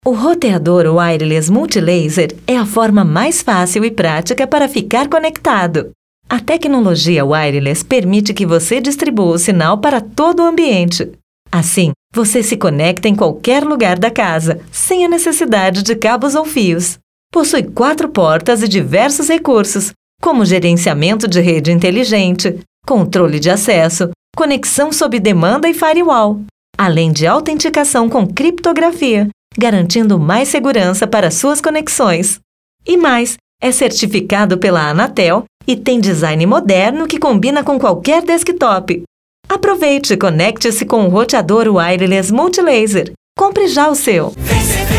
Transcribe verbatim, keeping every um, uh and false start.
O roteador wireless multilaser é a forma mais fácil e prática para ficar conectado. A tecnologia wireless permite que você distribua o sinal para todo o ambiente. Assim, você se conecta em qualquer lugar da casa, sem a necessidade de cabos ou fios. Possui quatro portas e diversos recursos, como gerenciamento de rede inteligente, controle de acesso, conexão sob demanda e firewall, além de autenticação com criptografia, garantindo mais segurança para suas conexões. E mais, é certificado pela Anatel e tem design moderno que combina com qualquer desktop. Aproveite e conecte-se com o roteador wireless multilaser. Compre já o seu!